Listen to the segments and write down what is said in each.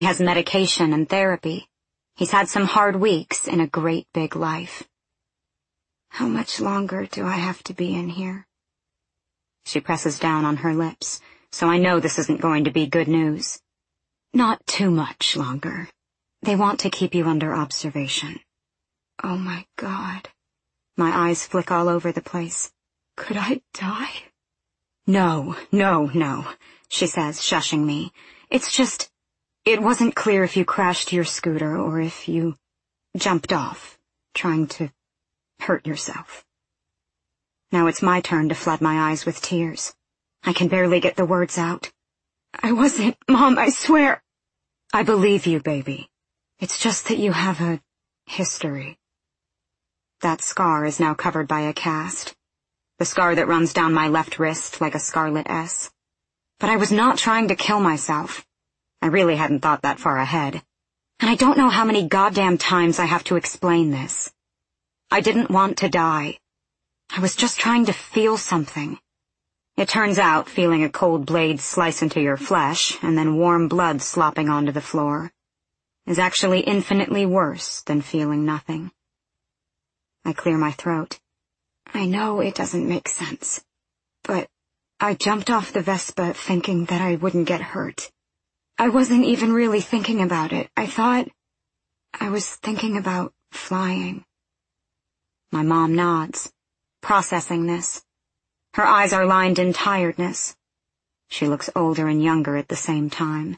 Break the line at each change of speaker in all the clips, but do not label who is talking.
He has medication and therapy. He's had some hard weeks in a great big life. How much longer do I have to be in here? She presses down on her lips, so I know this isn't going to be good news. Not too much longer. They want to keep you under observation. Oh my God. My eyes flick all over the place. Could I die? No, she says, shushing me. It's just, it wasn't clear if you crashed your scooter or if you jumped off, trying to hurt yourself. Now it's my turn to flood my eyes with tears. I can barely get the words out. I wasn't, Mom, I swear. I believe you, baby. It's just that you have a history. That scar is now covered by a cast. The scar that runs down my left wrist like a scarlet S. But I was not trying to kill myself. I really hadn't thought that far ahead. And I don't know how many goddamn times I have to explain this. I didn't want to die. I was just trying to feel something. It turns out feeling a cold blade slice into your flesh and then warm blood slopping onto the floor is actually infinitely worse than feeling nothing. I clear my throat. I know it doesn't make sense, but I jumped off the Vespa thinking that I wouldn't get hurt. I wasn't even really thinking about it. I was thinking about flying. My mom nods, processing this. Her eyes are lined in tiredness. She looks older and younger at the same time.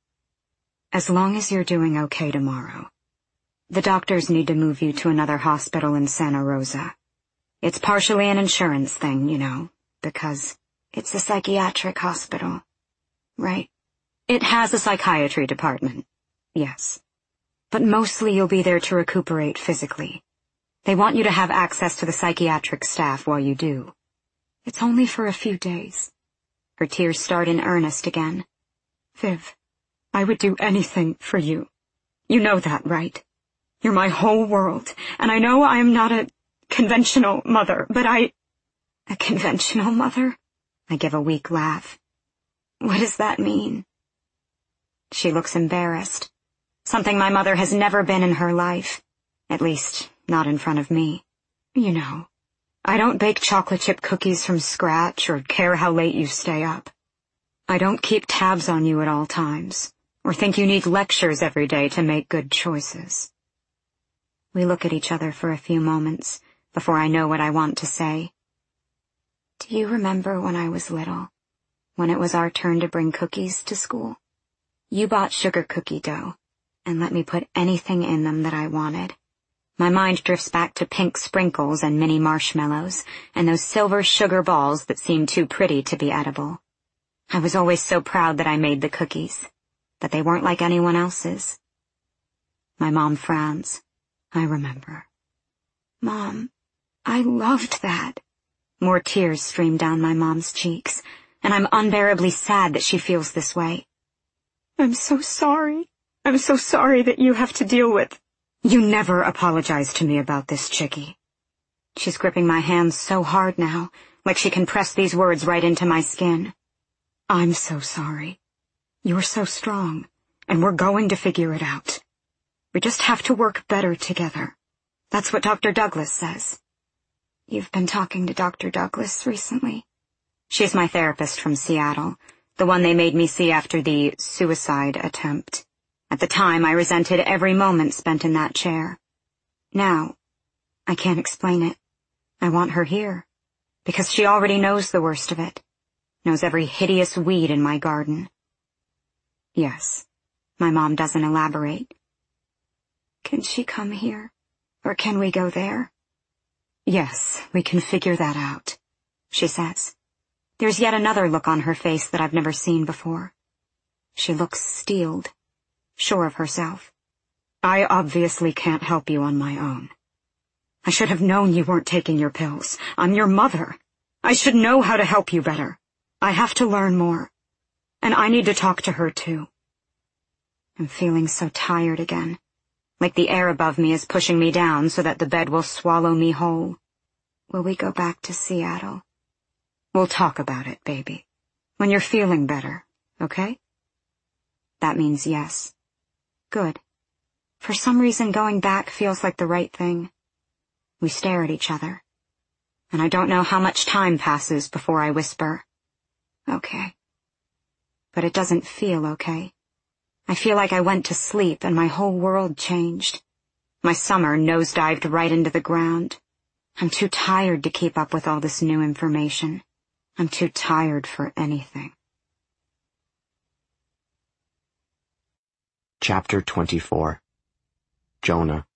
As long as you're doing okay tomorrow. The doctors need to move you to another hospital in Santa Rosa. It's partially an insurance thing, you know, because it's a psychiatric hospital, right? It has a psychiatry department, yes. But mostly you'll be there to recuperate physically. They want you to have access to the psychiatric staff while you do. It's only for a few days. Her tears start in earnest again. Viv, I would do anything for you. You know that, right? You're my whole world, and I know I am not a conventional mother, but A conventional mother? I give a weak laugh. What does that mean? She looks embarrassed. Something my mother has never been in her life. At least, not in front of me. You know, I don't bake chocolate chip cookies from scratch or care how late you stay up. I don't keep tabs on you at all times, or think you need lectures every day to make good choices. We look at each other for a few moments before I know what I want to say. Do you remember when I was little, when it was our turn to bring cookies to school? You bought sugar cookie dough and let me put anything in them that I wanted. My mind drifts back to pink sprinkles and mini marshmallows and those silver sugar balls that seemed too pretty to be edible. I was always so proud that I made the cookies, that they weren't like anyone else's. My mom frowns. I remember. Mom, I loved that. More tears stream down my mom's cheeks, and I'm unbearably sad that she feels this way. I'm so sorry. I'm so sorry that you have to deal with... You never apologize to me about this, Chickie. She's gripping my hands so hard now, like she can press these words right into my skin. I'm so sorry. You're so strong, and we're going to figure it out. We just have to work better together. That's what Dr. Douglas says. You've been talking to Dr. Douglas recently? She's my therapist from Seattle, the one they made me see after the suicide attempt. At the time, I resented every moment spent in that chair. Now, I can't explain it. I want her here, because she already knows the worst of it, knows every hideous weed in my garden. Yes, my mom doesn't elaborate. Can she come here, or can we go there? Yes, we can figure that out, she says. There's yet another look on her face that I've never seen before. She looks steeled, sure of herself. I obviously can't help you on my own. I should have known you weren't taking your pills. I'm your mother. I should know how to help you better. I have to learn more. And I need to talk to her too. I'm feeling so tired again. Like the air above me is pushing me down so that the bed will swallow me whole. Will we go back to Seattle? We'll talk about it, baby. When you're feeling better, okay? That means yes. Good. For some reason, going back feels like the right thing. We stare at each other, and I don't know how much time passes before I whisper, "Okay." But it doesn't feel okay. I feel like I went to sleep and my whole world changed. My summer nosedived right into the ground. I'm too tired to keep up with all this new information. I'm too tired for anything.
Chapter 24. Jonah.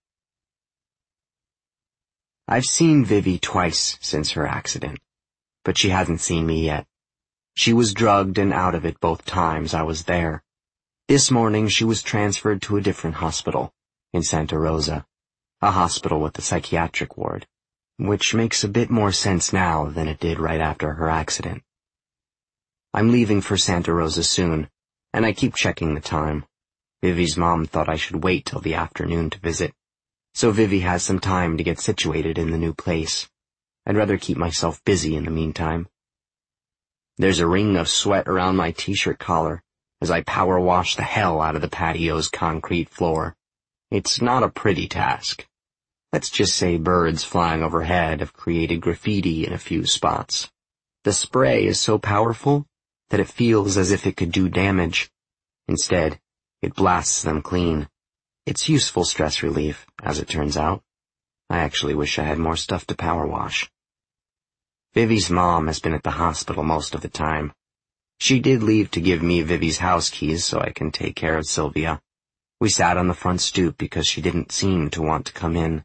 I've seen Vivi twice since her accident, but she hasn't seen me yet. She was drugged and out of it both times I was there. This morning she was transferred to a different hospital, in Santa Rosa, a hospital with a psychiatric ward, which makes a bit more sense now than it did right after her accident. I'm leaving for Santa Rosa soon, and I keep checking the time. Vivi's mom thought I should wait till the afternoon to visit, so Vivi has some time to get situated in the new place. I'd rather keep myself busy in the meantime. There's a ring of sweat around my t-shirt collar as I power wash the hell out of the patio's concrete floor. It's not a pretty task. Let's just say birds flying overhead have created graffiti in a few spots. The spray is so powerful that it feels as if it could do damage. Instead, it blasts them clean. It's useful stress relief, as it turns out. I actually wish I had more stuff to power wash. Vivi's mom has been at the hospital most of the time. She did leave to give me Vivi's house keys so I can take care of Sylvia. We sat on the front stoop because she didn't seem to want to come in.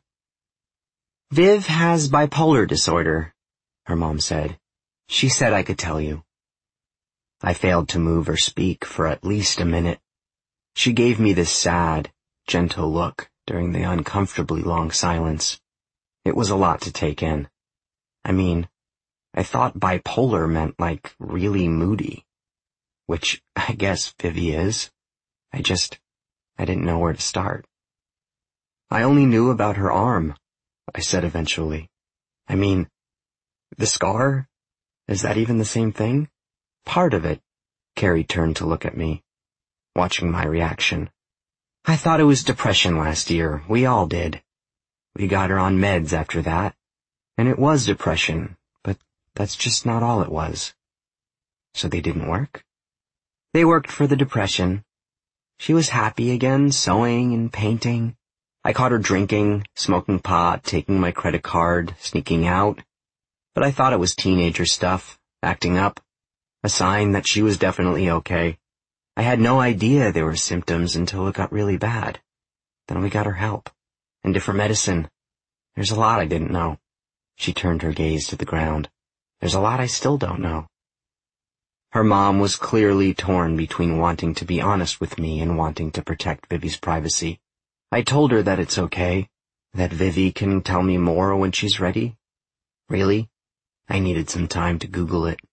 "Viv has bipolar disorder," her mom said. "She said I could tell you." I failed to move or speak for at least a minute. She gave me this sad, gentle look during the uncomfortably long silence. It was a lot to take in. I mean, I thought bipolar meant like really moody, which I guess Vivi is. I didn't know where to start. "I only knew about her arm," I said eventually. "I mean, the scar? Is that even the same thing?" "Part of it." Carrie turned to look at me, watching my reaction. "I thought it was depression last year. We all did. We got her on meds after that, and it was depression, but that's just not all it was." "So they didn't work?" "They worked for the depression. She was happy again, sewing and painting. I caught her drinking, smoking pot, taking my credit card, sneaking out. But I thought it was teenager stuff, acting up, a sign that she was definitely okay. I had no idea there were symptoms until it got really bad. Then we got her help, and different medicine. There's a lot I didn't know." She turned her gaze to the ground. "There's a lot I still don't know." Her mom was clearly torn between wanting to be honest with me and wanting to protect Vivi's privacy. I told her that it's okay, that Vivi can tell me more when she's ready. Really, I needed some time to Google it.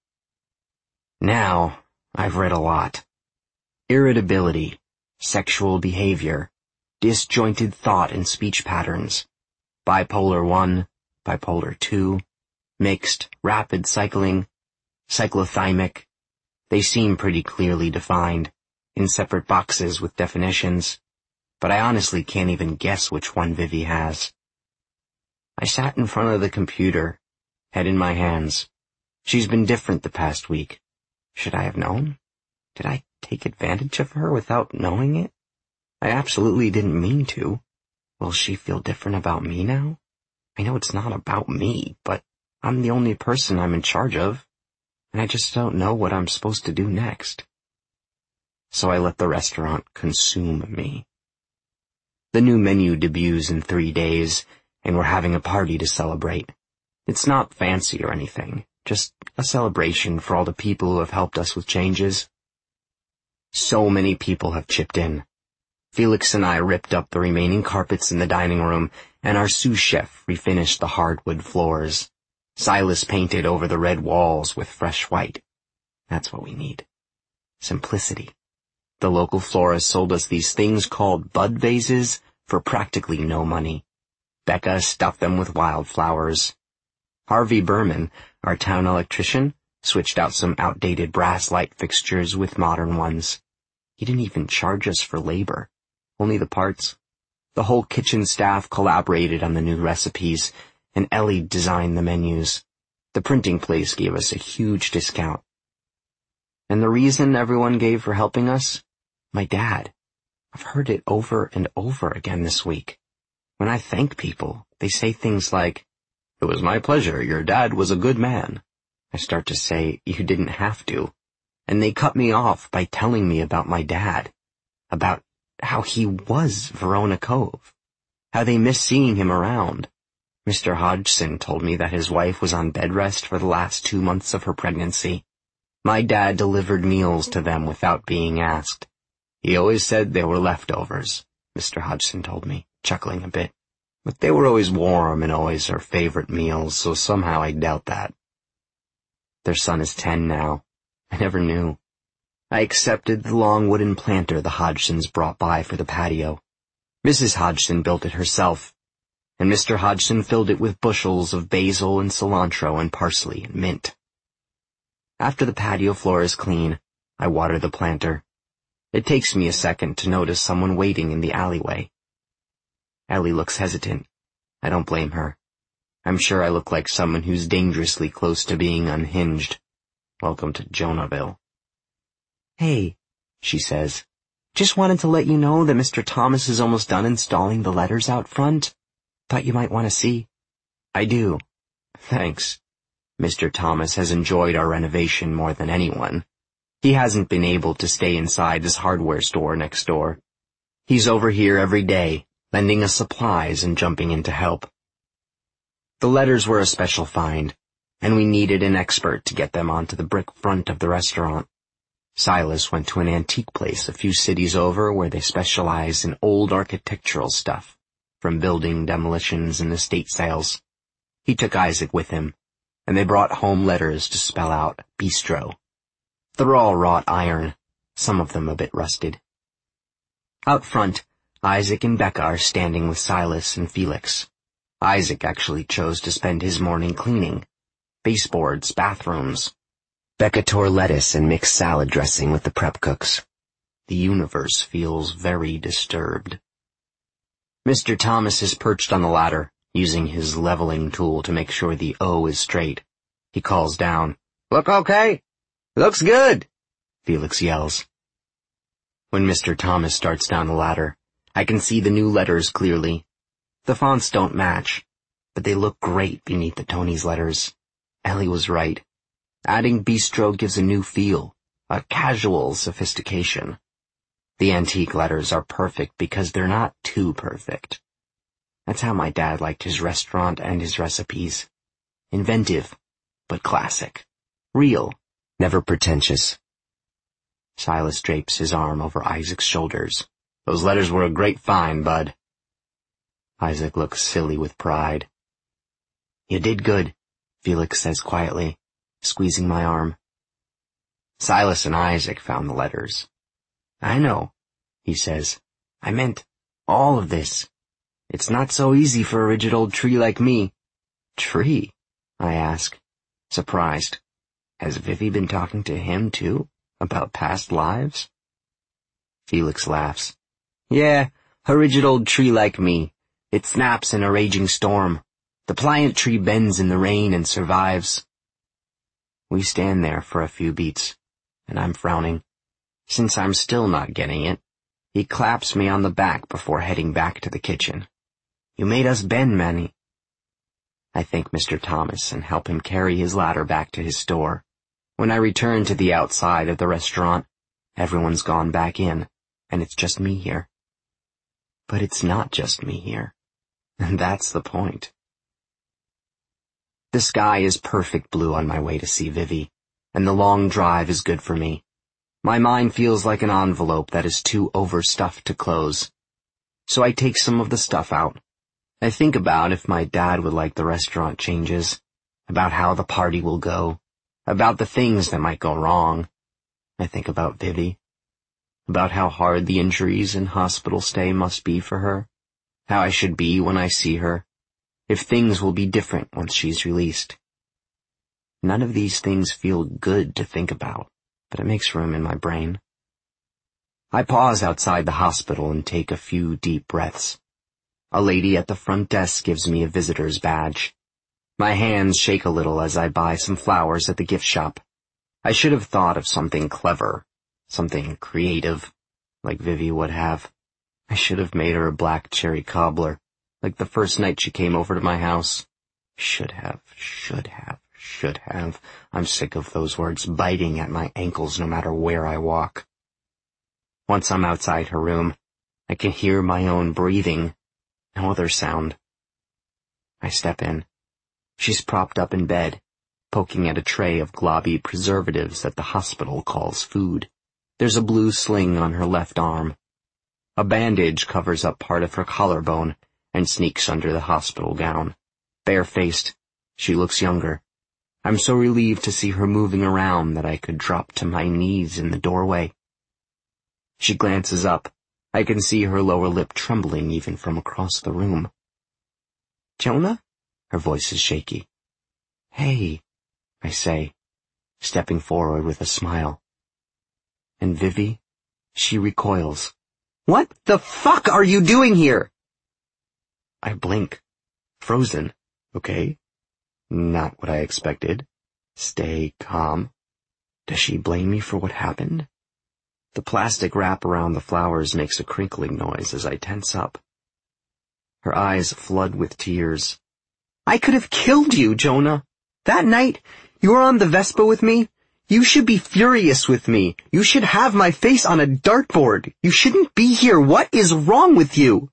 Now, I've read a lot. Irritability, sexual behavior, disjointed thought and speech patterns, bipolar 1, bipolar 2, mixed, rapid cycling, cyclothymic. They seem pretty clearly defined, in separate boxes with definitions, but I honestly can't even guess which one Vivi has. I sat in front of the computer, head in my hands. She's been different the past week. Should I have known? Did I take advantage of her without knowing it? I absolutely didn't mean to. Will she feel different about me now? I know it's not about me, but I'm the only person I'm in charge of, and I just don't know what I'm supposed to do next. So I let the restaurant consume me. The new menu debuts in 3 days, and we're having a party to celebrate. It's not fancy or anything, just a celebration for all the people who have helped us with changes. So many people have chipped in. Felix and I ripped up the remaining carpets in the dining room, and our sous chef refinished the hardwood floors. Silas painted over the red walls with fresh white. That's what we need. Simplicity. The local florist sold us these things called bud vases for practically no money. Becca stuffed them with wildflowers. Harvey Berman, our town electrician, switched out some outdated brass light fixtures with modern ones. He didn't even charge us for labor. only the parts. The whole kitchen staff collaborated on the new recipes, and Ellie designed the menus. The printing place gave us a huge discount. And the reason everyone gave for helping us? My dad. I've heard it over and over again this week. When I thank people, they say things like, "It was my pleasure, your dad was a good man." I start to say, "You didn't have to." And they cut me off by telling me about my dad, about how he was Verona Cove, how they miss seeing him around. Mr. Hodgson told me that his wife was on bed rest for the last 2 months of her pregnancy. My dad delivered meals to them without being asked. He always said they were leftovers, Mr. Hodgson told me, chuckling a bit. But they were always warm and always her favorite meals, so somehow I doubt that. Their son is 10 now. I never knew. I accepted the long wooden planter the Hodgsons brought by for the patio. Mrs. Hodgson built it herself, and Mr. Hodgson filled it with bushels of basil and cilantro and parsley and mint. After the patio floor is clean, I water the planter. It takes me a second to notice someone waiting in the alleyway. Ellie looks hesitant. I don't blame her. I'm sure I look like someone who's dangerously close to being unhinged. Welcome to Jonahville. "Hey," she says, "just wanted to let you know that Mr. Thomas is almost done installing the letters out front. Thought you might want to see." "I do. Thanks." Mr. Thomas has enjoyed our renovation more than anyone. He hasn't been able to stay inside this hardware store next door. He's over here every day, lending us supplies and jumping in to help. The letters were a special find, and we needed an expert to get them onto the brick front of the restaurant. Silas went to an antique place a few cities over where they specialize in old architectural stuff, from building demolitions and estate sales. He took Isaac with him, and they brought home letters to spell out bistro. They're all wrought iron, some of them a bit rusted. Out front, Isaac and Becca are standing with Silas and Felix. Isaac actually chose to spend his morning cleaning. Baseboards, bathrooms. Becca tore lettuce and mixed salad dressing with the prep cooks. The universe feels very disturbed. Mr. Thomas is perched on the ladder, using his leveling tool to make sure the O is straight. He calls down, "Look okay? Looks good," Felix yells. When Mr. Thomas starts down the ladder, I can see the new letters clearly. The fonts don't match, but they look great beneath the Tony's letters. Ellie was right. Adding bistro gives a new feel, a casual sophistication. The antique letters are perfect because they're not too perfect. That's how my dad liked his restaurant and his recipes. Inventive, but classic. Real, never pretentious. Silas drapes his arm over Isaac's shoulders. "Those letters were a great find, bud." Isaac looks silly with pride. "You did good," Felix says quietly, squeezing my arm. Silas and Isaac found the letters. "I know," he says. "I meant all of this. It's not so easy for a rigid old tree like me." "Tree?" I ask, surprised. Has Vivi been talking to him, too, about past lives? Felix laughs. "Yeah, a rigid old tree like me. It snaps in a raging storm. The pliant tree bends in the rain and survives." We stand there for a few beats, and I'm frowning. Since I'm still not getting it, he claps me on the back before heading back to the kitchen. "You made us bend, Manny." I thank Mr. Thomas and help him carry his ladder back to his store. When I return to the outside of the restaurant, everyone's gone back in, and it's just me here. But it's not just me here, and that's the point. The sky is perfect blue on my way to see Vivi, and the long drive is good for me. My mind feels like an envelope that is too overstuffed to close. So I take some of the stuff out. I think about if my dad would like the restaurant changes, about how the party will go, about the things that might go wrong. I think about Vivi, about how hard the injuries and hospital stay must be for her, how I should be when I see her, if things will be different once she's released. None of these things feel good to think about, but it makes room in my brain. I pause outside the hospital and take a few deep breaths. A lady at the front desk gives me a visitor's badge. My hands shake a little as I buy some flowers at the gift shop. I should have thought of something clever, something creative, like Vivi would have. I should have made her a black cherry cobbler, like the first night she came over to my house. Should have. I'm sick of those words biting at my ankles no matter where I walk. Once I'm outside her room, I can hear my own breathing. No other sound. I step in. She's propped up in bed, poking at a tray of globby preservatives that the hospital calls food. There's a blue sling on her left arm. A bandage covers up part of her collarbone and sneaks under the hospital gown. Barefaced, she looks younger. I'm so relieved to see her moving around that I could drop to my knees in the doorway. She glances up. I can see her lower lip trembling even from across the room. "Jonah?" Her voice is shaky. "Hey," I say, stepping forward with a smile. And Vivi, she recoils. "What the fuck are you doing here?" I blink. Frozen. Okay. Not what I expected. Stay calm. Does she blame me for what happened? The plastic wrap around the flowers makes a crinkling noise as I tense up. Her eyes flood with tears. "I could have killed you, Jonah. That night, you were on the Vespa with me. You should be furious with me. You should have my face on a dartboard. You shouldn't be here. What is wrong with you?"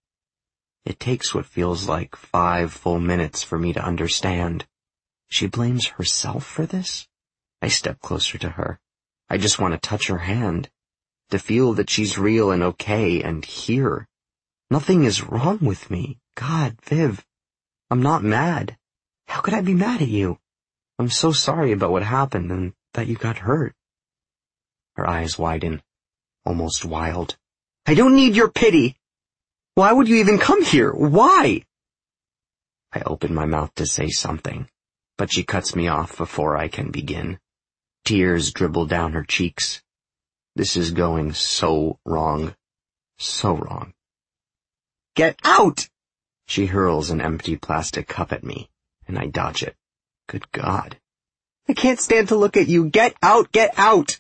It takes what feels like 5 full minutes for me to understand. She blames herself for this? I step closer to her. I just want to touch her hand, to feel that she's real and okay and here. Nothing is wrong with me. God, Viv, I'm not mad. How could I be mad at you? I'm so sorry about what happened and that you got hurt. Her eyes widen, almost wild. "I don't need your pity. Why would you even come here? Why?" I open my mouth to say something, but she cuts me off before I can begin. Tears dribble down her cheeks. This is going so wrong. So wrong. "Get out!" She hurls an empty plastic cup at me, and I dodge it. Good God. "I can't stand to look at you. Get out! Get out!"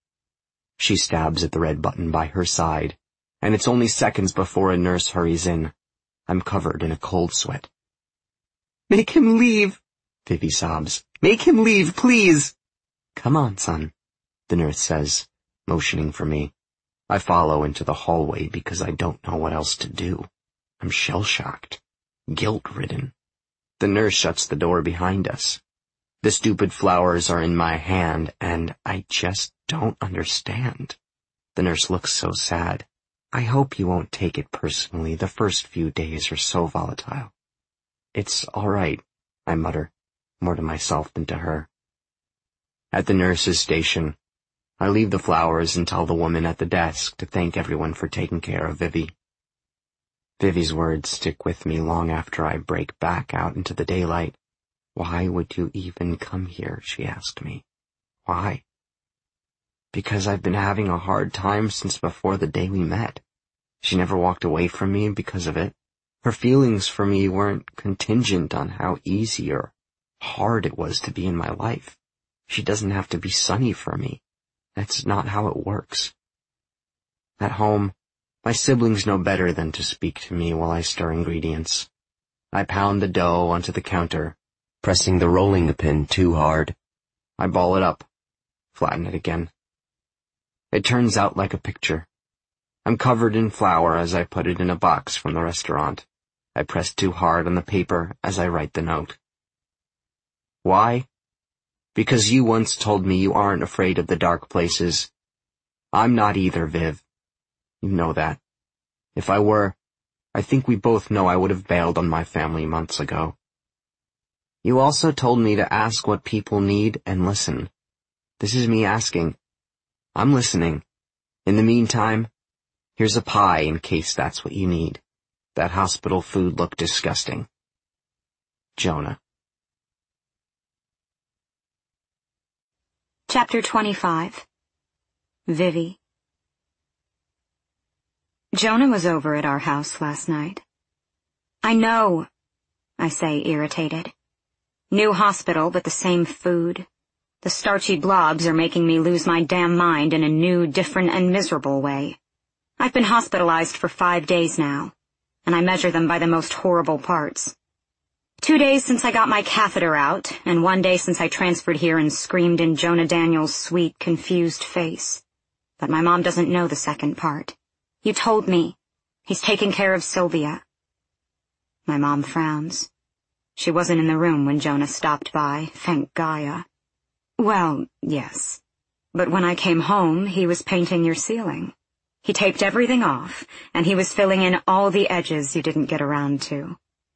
She stabs at the red button by her side, and it's only seconds before a nurse hurries in. I'm covered in a cold sweat. "Make him leave," Vivi sobs. "Make him leave, please." "Come on, son," the nurse says, motioning for me. I follow into the hallway because I don't know what else to do. I'm shell-shocked, guilt-ridden. The nurse shuts the door behind us. The stupid flowers are in my hand, and I just don't understand. The nurse looks so sad. "I hope you won't take it personally. The first few days are so volatile." "It's all right," I mutter, more to myself than to her. At the nurse's station, I leave the flowers and tell the woman at the desk to thank everyone for taking care of Vivi. Vivi's words stick with me long after I break back out into the daylight. "Why would you even come here?" she asked me. "Why?" "Because I've been having a hard time since before the day we met. She never walked away from me because of it. Her feelings for me weren't contingent on how easy or hard it was to be in my life. She doesn't have to be sunny for me. That's not how it works. At home, my siblings know better than to speak to me while I stir ingredients. I pound the dough onto the counter, pressing the rolling pin too hard. I ball it up, flatten it again. It turns out like a picture. I'm covered in flour as I put it in a box from the restaurant. I press too hard on the paper as I write the note. Why? Because you once told me you aren't afraid of the dark places. I'm not either, Viv. You know that. If I were, I think we both know I would have bailed on my family months ago. You also told me to ask what people need and listen. This is me asking. I'm listening. In the meantime, here's a pie in case that's what you need. That hospital food looked disgusting. Jonah.
Chapter 25. Vivi. Jonah was over at our house last night. I know, I say, irritated. New hospital, but the same food. The starchy blobs are making me lose my damn mind in a new, different, and miserable way. I've been hospitalized for 5 days now, and I measure them by the most horrible parts. 2 days since I got my catheter out, and 1 day since I transferred here and screamed in Jonah Daniels' sweet, confused face. But my mom doesn't know the second part. You told me. He's taking care of Sylvia. My mom frowns. She wasn't in the room when Jonah stopped by, thank Gaia. Well, yes. But when I came home, he was painting your ceiling. He taped everything off, and he was filling in all the edges you didn't get around to.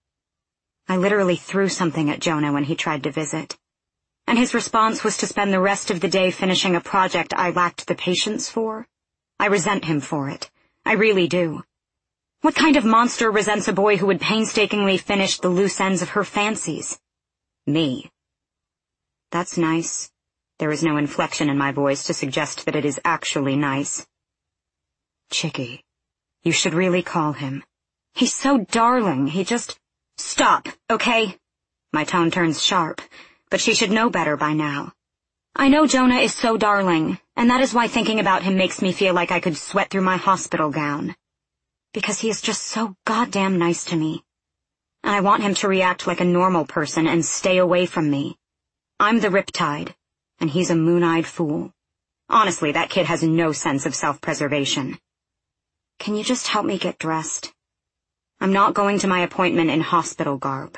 I literally threw something at Jonah when he tried to visit, and his response was to spend the rest of the day finishing a project I lacked the patience for. I resent him for it. I really do. What kind of monster resents a boy who would painstakingly finish the loose ends of her fancies? Me. That's nice. There is no inflection in my voice to suggest that it is actually nice. Chicky, you should really call him. He's so darling, he just... Stop, okay? My tone turns sharp, but she should know better by now. I know Jonah is so darling, and that is why thinking about him makes me feel like I could sweat through my hospital gown. Because he is just so goddamn nice to me. And I want him to react like a normal person and stay away from me. I'm the riptide, and he's a moon-eyed fool. Honestly, that kid has no sense of self-preservation. Can you just help me get dressed? I'm not going to my appointment in hospital garb.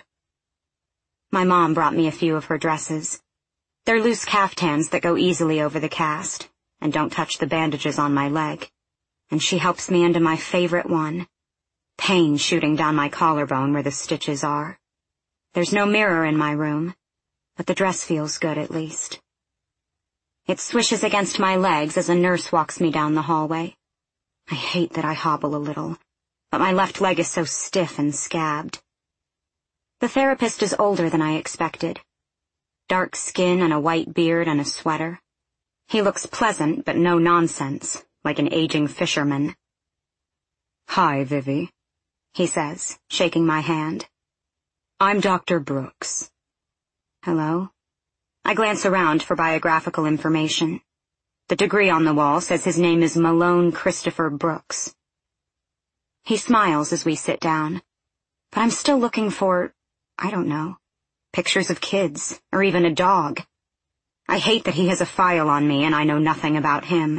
My mom brought me a few of her dresses. They're loose caftans that go easily over the cast, and don't touch the bandages on my leg. And she helps me into my favorite one, pain shooting down my collarbone where the stitches are. There's no mirror in my room, but the dress feels good at least. It swishes against my legs as a nurse walks me down the hallway. I hate that I hobble a little, but my left leg is so stiff and scabbed. The therapist is older than I expected. Dark skin and a white beard and a sweater. He looks pleasant, but no nonsense, like an aging fisherman. Hi, Vivi, he says, shaking my hand. I'm Dr. Brooks. Hello? I glance around for biographical information. The degree on the wall says his name is Malone Christopher Brooks. He smiles as we sit down, but I'm still looking for, I don't know, pictures of kids, or even a dog. I hate that he has a file on me and I know nothing about him.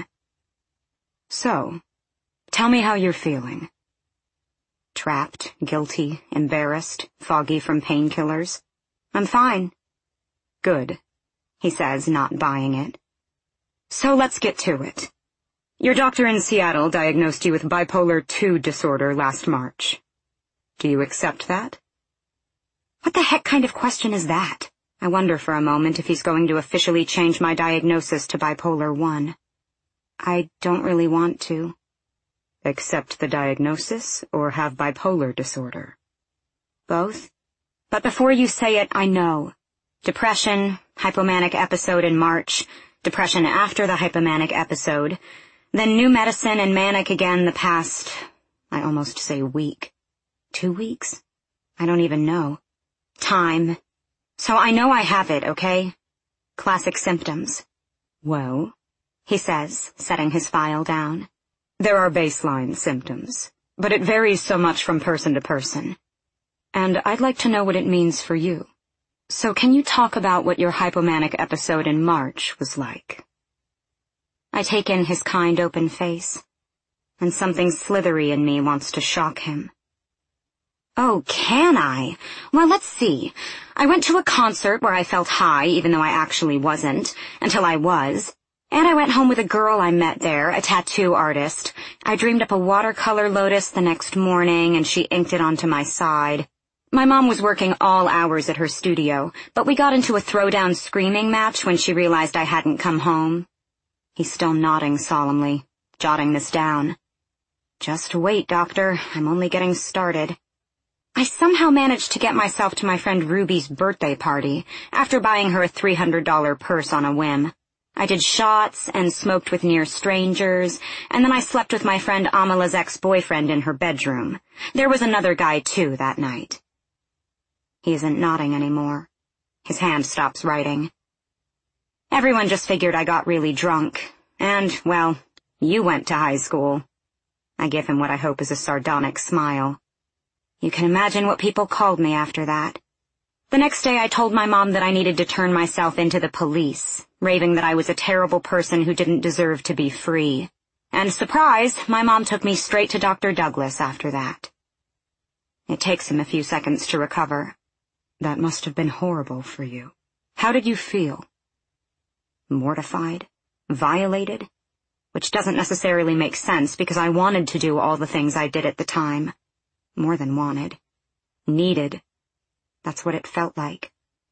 So, tell me how you're feeling. Trapped, guilty, embarrassed, foggy from painkillers. I'm fine. Good, he says, not buying it. So let's get to it. Your doctor in Seattle diagnosed you with bipolar II disorder last March. Do you accept that? What the heck kind of question is that? I wonder for a moment if he's going to officially change my diagnosis to bipolar I. I don't really want to. Accept the diagnosis or have bipolar disorder? Both. But before you say it, I know. Depression, hypomanic episode in March, depression after the hypomanic episode, then new medicine and manic again the past, I almost say week. 2 weeks? I don't even know. Time. So I know I have it, okay? Classic symptoms. Well, he says, setting his file down. There are baseline symptoms, but it varies so much from person to person. And I'd like to know what it means for you. So can you talk about what your hypomanic episode in March was like? I take in his kind, open face, and something slithery in me wants to shock him. Oh, can I? Well, let's see. I went to a concert where I felt high, even though I actually wasn't, until I was. And I went home with a girl I met there, a tattoo artist. I dreamed up a watercolor lotus the next morning, and she inked it onto my side. My mom was working all hours at her studio, but we got into a throwdown screaming match when she realized I hadn't come home. He's still nodding solemnly, jotting this down. Just wait, Doctor. I'm only getting started. I somehow managed to get myself to my friend Ruby's birthday party after buying her a $300 purse on a whim. I did shots and smoked with near strangers, and then I slept with my friend Amala's ex-boyfriend in her bedroom. There was another guy, too, that night. He isn't nodding anymore. His hand stops writing. Everyone just figured I got really drunk, and, well, you went to high school. I give him what I hope is a sardonic smile. You can imagine what people called me after that. The next day I told my mom that I needed to turn myself into the police, raving that I was a terrible person who didn't deserve to be free. And surprise, my mom took me straight to Dr. Douglas after that. It takes him a few seconds to recover. That must have been horrible for you. How did you feel? Mortified? Violated? Which doesn't necessarily make sense because I wanted to do all the things I did at the time. More than wanted. Needed. That's what it felt like.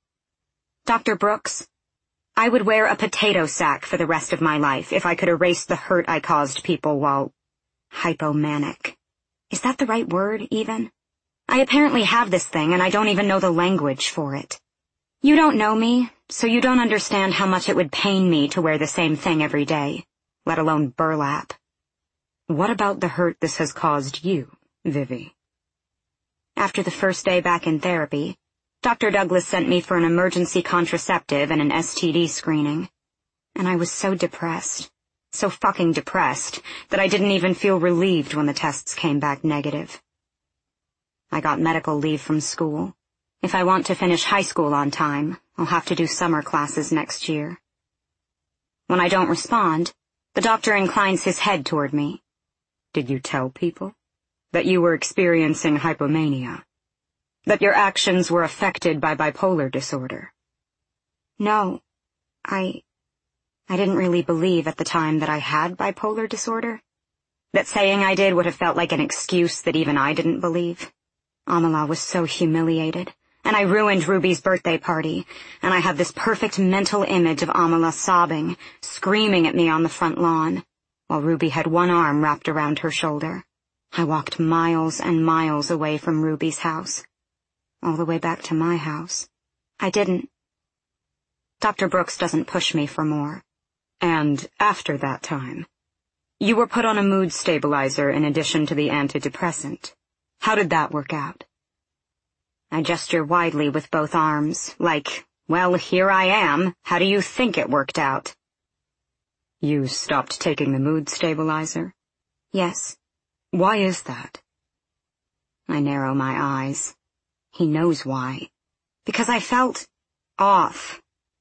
Dr. Brooks, I would wear a potato sack for the rest of my life if I could erase the hurt I caused people while hypomanic. Is that the right word, even? I apparently have this thing and I don't even know the language for it. You don't know me, so you don't understand how much it would pain me to wear the same thing every day, let alone burlap. What about the hurt this has caused you, Vivi? After the first day back in therapy, Dr. Douglas sent me for an emergency contraceptive and an STD screening. And I was so depressed, so fucking depressed, that I didn't even feel relieved when the tests came back negative. I got medical leave from school. If I want to finish high school on time, I'll have to do summer classes next year. When I don't respond, the doctor inclines his head toward me. Did you tell people that you were experiencing hypomania? That your actions were affected by bipolar disorder? No, I didn't really believe at the time that I had bipolar disorder. That saying I did would have felt like an excuse that even I didn't believe. Amala was so humiliated, and I ruined Ruby's birthday party, and I had this perfect mental image of Amala sobbing, screaming at me on the front lawn, while Ruby had one arm wrapped around her shoulder. I walked miles and miles away from Ruby's house. All the way back to my house. I didn't. Dr. Brooks doesn't push me for more. And after that time, you were put on a mood stabilizer in addition to the antidepressant. How did that work out? I gesture widely with both arms, like, well, here I am. How do you think it worked out? You stopped taking the mood stabilizer? Yes. Why is that? I narrow my eyes. He knows why. Because I felt off.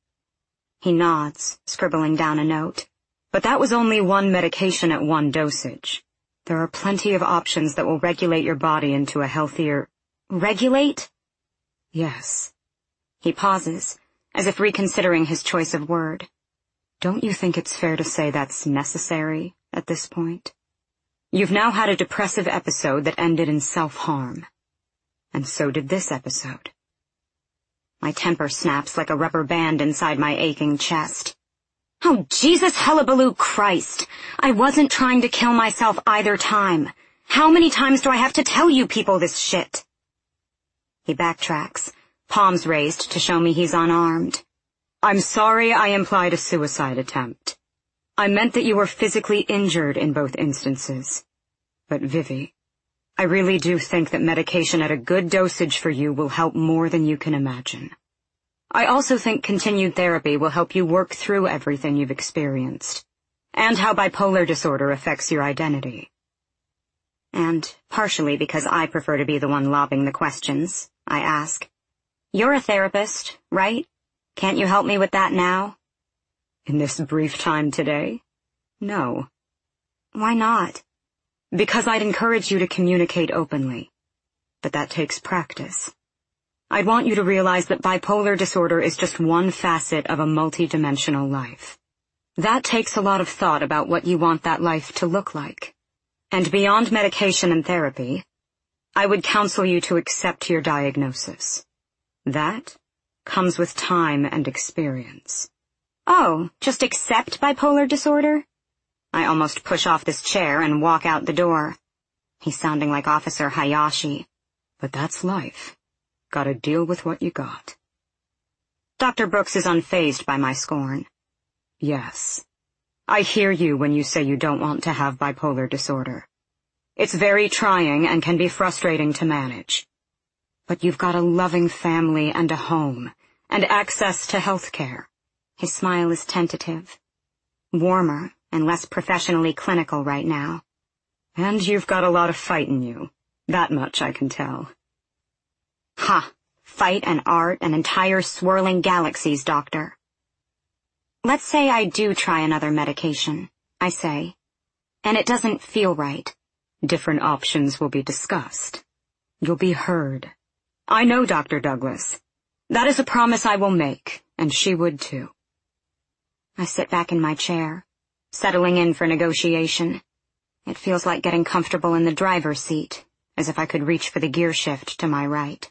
He nods, scribbling down a note. But that was only one medication at one dosage. There are plenty of options that will regulate your body into a healthier... Regulate? Yes. He pauses, as if reconsidering his choice of word. Don't you think it's fair to say that's necessary at this point? You've now had a depressive episode that ended in self-harm. And so did this episode. My temper snaps like a rubber band inside my aching chest. Oh, Jesus hullabaloo Christ! I wasn't trying to kill myself either time. How many times do I have to tell you people this shit? He backtracks, palms raised to show me he's unarmed. I'm sorry I implied a suicide attempt. I meant that you were physically injured in both instances. But Vivi, I really do think that medication at a good dosage for you will help more than you can imagine. I also think continued therapy will help you work through everything you've experienced, and how bipolar disorder affects your identity. And, partially because I prefer to be the one lobbing the questions, I ask, You're a therapist, right? Can't you help me with that now? In this brief time today? No. Why not? Because I'd encourage you to communicate openly. But that takes practice. I'd want you to realize that bipolar disorder is just one facet of a multi-dimensional life. That takes a lot of thought about what you want that life to look like. And beyond medication and therapy, I would counsel you to accept your diagnosis. That comes with time and experience. Oh, just accept bipolar disorder? I almost push off this chair and walk out the door. He's sounding like Officer Hayashi. But that's life. Gotta deal with what you got. Dr. Brooks is unfazed by my scorn. Yes. I hear you when you say you don't want to have bipolar disorder. It's very trying and can be frustrating to manage. But you've got a loving family and a home, and access to health care. His smile is tentative. Warmer and less professionally clinical right now. And you've got a lot of fight in you. That much I can tell. Ha! Fight and art and entire swirling galaxies, Doctor. Let's say I do try another medication, I say, and it doesn't feel right. Different options will be discussed. You'll be heard. I know, Dr. Douglas. That is a promise I will make, and she would too. I sit back in my chair, settling in for negotiation. It feels like getting comfortable in the driver's seat, as if I could reach for the gear shift to my right.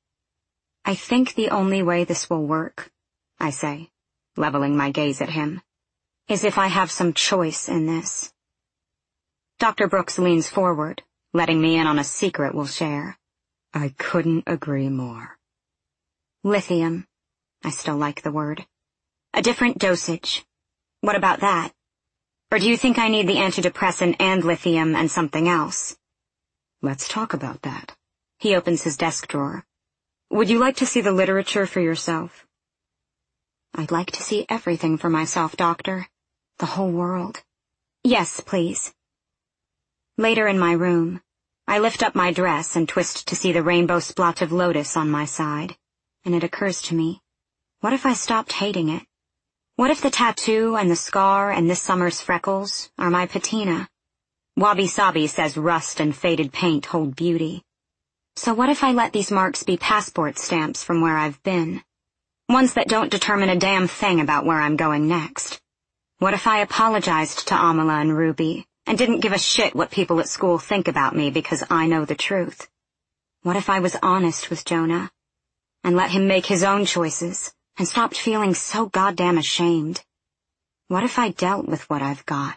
I think the only way this will work, I say, leveling my gaze at him, is if I have some choice in this. Dr. Brooks leans forward, letting me in on a secret we'll share. I couldn't agree more. Lithium. I still like the word. A different dosage. What about that? Or do you think I need the antidepressant and lithium and something else? Let's talk about that. He opens his desk drawer. Would you like to see the literature for yourself? I'd like to see everything for myself, Doctor. The whole world. Yes, please. Later in my room, I lift up my dress and twist to see the rainbow splotch of lotus on my side, and it occurs to me, what if I stopped hating it? What if the tattoo and the scar and this summer's freckles are my patina? Wabi-sabi says rust and faded paint hold beauty. So what if I let these marks be passport stamps from where I've been? Ones that don't determine a damn thing about where I'm going next. What if I apologized to Amala and Ruby and didn't give a shit what people at school think about me because I know the truth? What if I was honest with Jonah and let him make his own choices and stopped feeling so goddamn ashamed? What if I dealt with what I've got?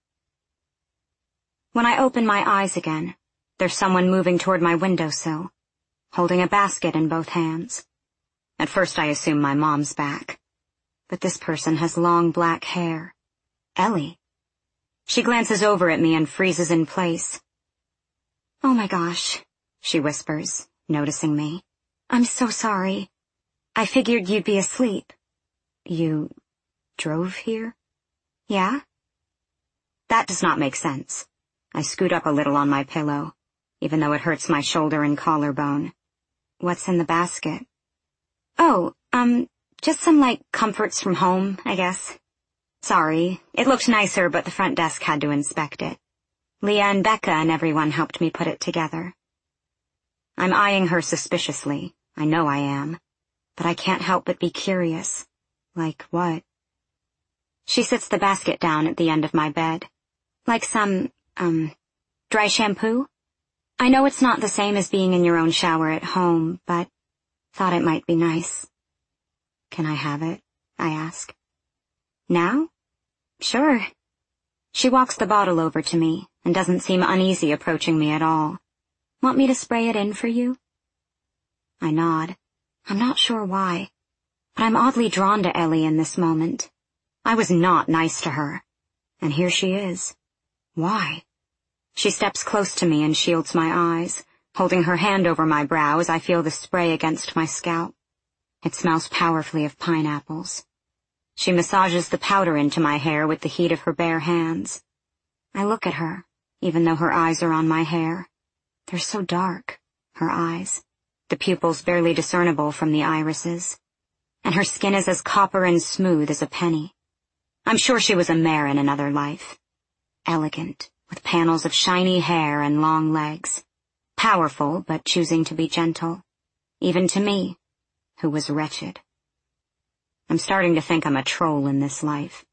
When I open my eyes again, there's someone moving toward my windowsill, holding a basket in both hands. At first I assume my mom's back, but this person has long black hair. Ellie. She glances over at me and freezes in place. Oh my gosh, she whispers, noticing me. I'm so sorry. I figured you'd be asleep. You drove here? Yeah? That does not make sense. I scoot up a little on my pillow, even though it hurts my shoulder and collarbone. What's in the basket? Oh, just some, comforts from home, I guess. Sorry, it looked nicer, but the front desk had to inspect it. Leah and Becca and everyone helped me put it together. I'm eyeing her suspiciously. I know I am. But I can't help but be curious. Like what? She sits the basket down at the end of my bed. Like some, dry shampoo? I know it's not the same as being in your own shower at home, but thought it might be nice. Can I have it? I ask. Now? Sure. She walks the bottle over to me and doesn't seem uneasy approaching me at all. Want me to spray it in for you? I nod. I'm not sure why, but I'm oddly drawn to Ellie in this moment. I was not nice to her, and here she is. Why? She steps close to me and shields my eyes, holding her hand over my brow as I feel the spray against my scalp. It smells powerfully of pineapples. She massages the powder into my hair with the heat of her bare hands. I look at her, even though her eyes are on my hair. They're so dark, her eyes, the pupils barely discernible from the irises, and her skin is as copper and smooth as a penny. I'm sure she was a mare in another life. Elegant, with panels of shiny hair and long legs. Powerful, but choosing to be gentle. Even to me, who was wretched. I'm starting to think I'm a troll in this life.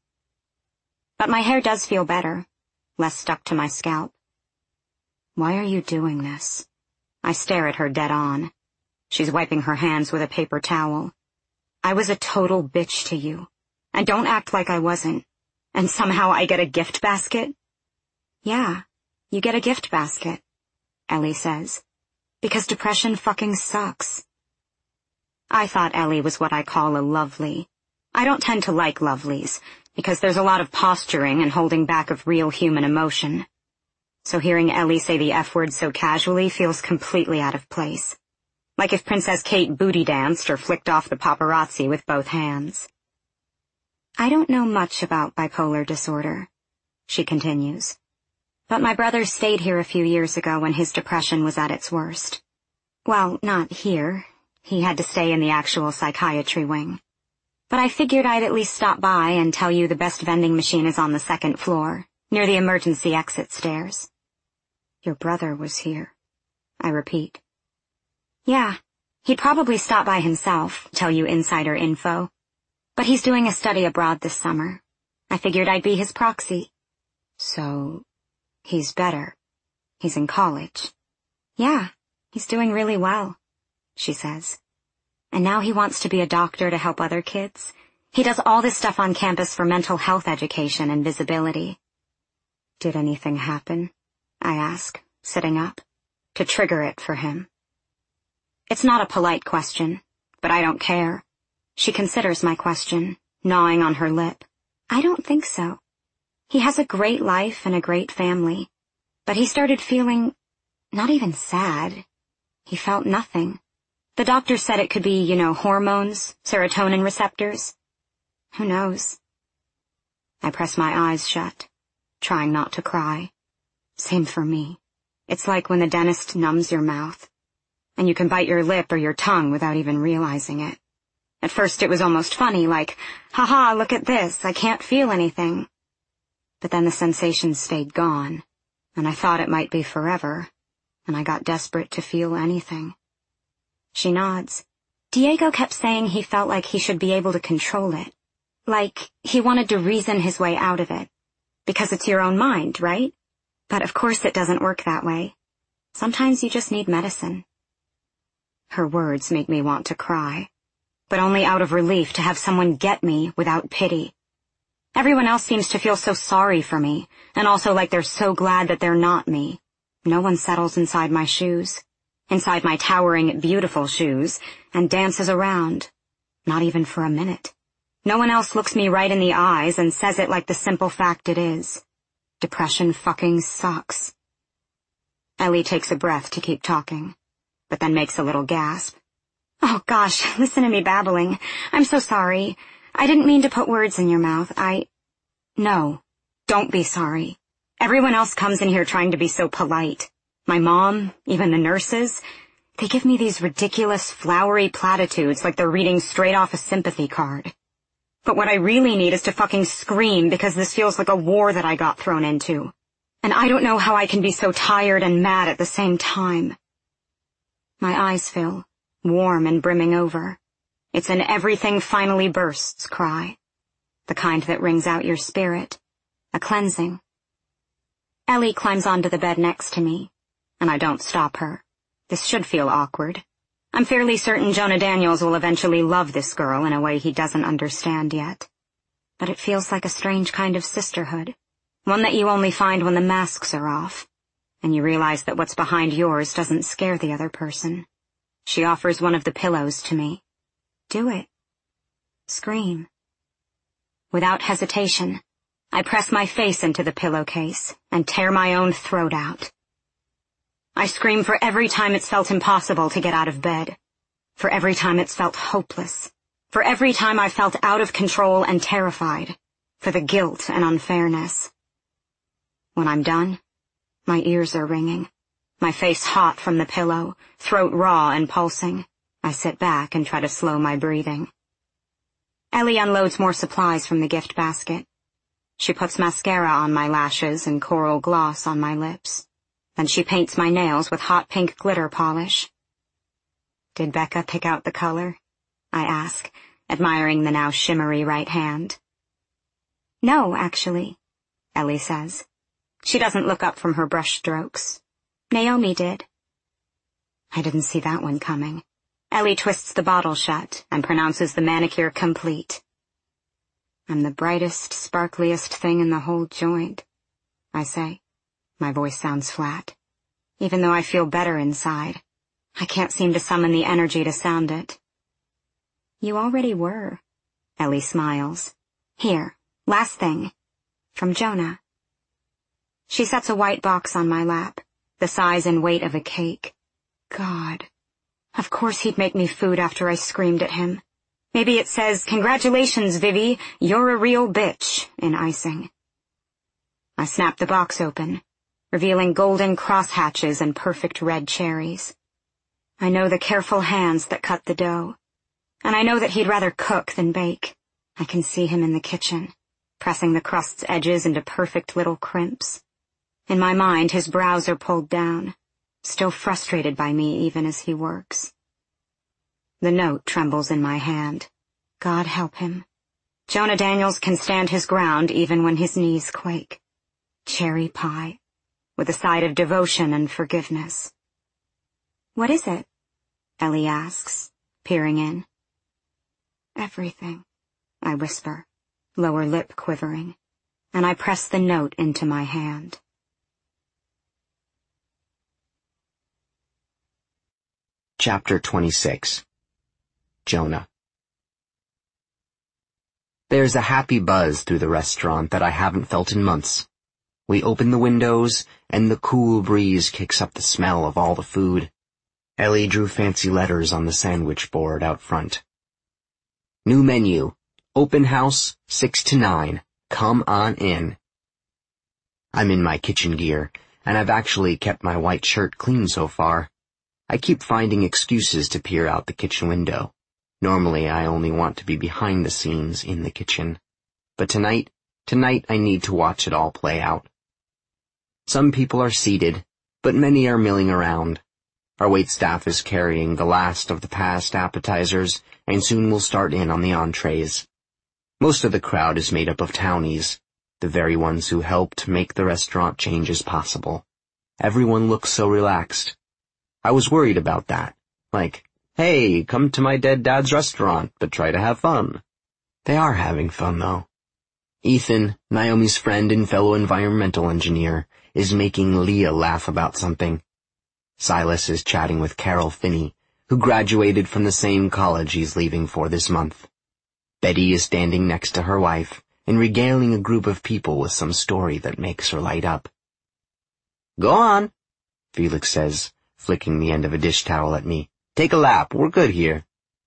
But my hair does feel better, less stuck to my scalp. Why are you doing this? I stare at her dead on. She's wiping her hands with a paper towel. I was a total bitch to you. And don't act like I wasn't. And somehow I get a gift basket? Yeah, you get a gift basket, Ellie says. Because depression fucking sucks. I thought Ellie was what I call a lovely. I don't tend to like lovelies, because there's a lot of posturing and holding back of real human emotion. So hearing Ellie say the F word so casually feels completely out of place. Like if Princess Kate booty danced or flicked off the paparazzi with both hands. I don't know much about bipolar disorder, she continues. But my brother stayed here a few years ago when his depression was at its worst. Well, not here. He had to stay in the actual psychiatry wing. But I figured I'd at least stop by and tell you the best vending machine is on the second floor, near the emergency exit stairs. Your brother was here, I repeat. Yeah, he'd probably stop by himself, tell you insider info. But he's doing a study abroad this summer. I figured I'd be his proxy. So, he's better. He's in college. Yeah, he's doing really well, she says. And now he wants to be a doctor to help other kids. He does all this stuff on campus for mental health education and visibility. Did anything happen? I ask, sitting up, to trigger it for him. It's not a polite question, but I don't care. She considers my question, gnawing on her lip. I don't think so. He has a great life and a great family, but he started feeling not even sad. He felt nothing. The doctor said it could be, hormones, serotonin receptors. Who knows? I press my eyes shut, trying not to cry. Same for me. It's like when the dentist numbs your mouth, and you can bite your lip or your tongue without even realizing it. At first it was almost funny, like, haha, look at this, I can't feel anything. But then the sensation stayed gone, and I thought it might be forever, and I got desperate to feel anything. She nods. Diego kept saying he felt like he should be able to control it. Like he wanted to reason his way out of it. Because it's your own mind, right? But of course it doesn't work that way. Sometimes you just need medicine. Her words make me want to cry, but only out of relief to have someone get me without pity. Everyone else seems to feel so sorry for me, and also like they're so glad that they're not me. No one settles inside my shoes. Inside my towering, beautiful shoes, and dances around. Not even for a minute. No one else looks me right in the eyes and says it like the simple fact it is. Depression fucking sucks. Ellie takes a breath to keep talking, but then makes a little gasp. Oh gosh, listen to me babbling. I'm so sorry. I didn't mean to put words in your mouth. No, don't be sorry. Everyone else comes in here trying to be so polite. My mom, even the nurses, they give me these ridiculous, flowery platitudes like they're reading straight off a sympathy card. But what I really need is to fucking scream because this feels like a war that I got thrown into. And I don't know how I can be so tired and mad at the same time. My eyes fill, warm and brimming over. It's an everything finally bursts cry. The kind that wrings out your spirit. A cleansing. Ellie climbs onto the bed next to me. And I don't stop her. This should feel awkward. I'm fairly certain Jonah Daniels will eventually love this girl in a way he doesn't understand yet. But it feels like a strange kind of sisterhood, one that you only find when the masks are off, and you realize that what's behind yours doesn't scare the other person. She offers one of the pillows to me. Do it. Scream. Without hesitation, I press my face into the pillowcase and tear my own throat out. I scream for every time it's felt impossible to get out of bed, for every time it's felt hopeless, for every time I felt out of control and terrified, for the guilt and unfairness. When I'm done, my ears are ringing, my face hot from the pillow, throat raw and pulsing. I sit back and try to slow my breathing. Ellie unloads more supplies from the gift basket. She puts mascara on my lashes and coral gloss on my lips. Then she paints my nails with hot pink glitter polish. Did Becca pick out the color? I ask, admiring the now shimmery right hand. No, actually, Ellie says. She doesn't look up from her brush strokes. Naomi did. I didn't see that one coming. Ellie twists the bottle shut and pronounces the manicure complete. I'm the brightest, sparkliest thing in the whole joint, I say. My voice sounds flat. Even though I feel better inside, I can't seem to summon the energy to sound it. You already were. Ellie smiles. Here, Last thing, from Jonah. She sets a white box on my lap, the size and weight of a cake. God. Of course he'd make me food after I screamed at him. Maybe it says, "Congratulations, Vivi, you're a real bitch," in icing. I snap the box open, revealing golden crosshatches and perfect red cherries. I know the careful hands that cut the dough, and I know that he'd rather cook than bake. I can see him in the kitchen, pressing the crust's edges into perfect little crimps. In my mind, his brows are pulled down, still frustrated by me even as he works. The note trembles in my hand. God help him. Jonah Daniels can stand his ground even when his knees quake. Cherry pie, with a side of devotion and forgiveness. "What is it?" Ellie asks, peering in. "Everything," I whisper, lower lip quivering, and I press the note into my hand.
Chapter 26. Jonah. There's a happy buzz through the restaurant that I haven't felt in months. We open the windows, and the cool breeze kicks up the smell of all the food. Ellie drew fancy letters on the sandwich board out front. New menu. Open house, 6 to 9. Come on in. I'm in my kitchen gear, and I've actually kept my white shirt clean so far. I keep finding excuses to peer out the kitchen window. Normally I only want to be behind the scenes in the kitchen. But tonight I need to watch it all play out. Some people are seated, but many are milling around. Our waitstaff is carrying the last of the past appetizers, and soon we'll start in on the entrees. Most of the crowd is made up of townies, the very ones who helped make the restaurant changes possible. Everyone looks so relaxed. I was worried about that. Like, hey, come to my dead dad's restaurant, but try to have fun. They are having fun, though. Ethan, Naomi's friend and fellow environmental engineer, is making Leah laugh about something. Silas is chatting with Carol Finney, who graduated from the same college he's leaving for this month. Betty is standing next to her wife and regaling a group of people with some story that makes her light up. Go on, Felix says, flicking the end of a dish towel at me. Take a lap, we're good here.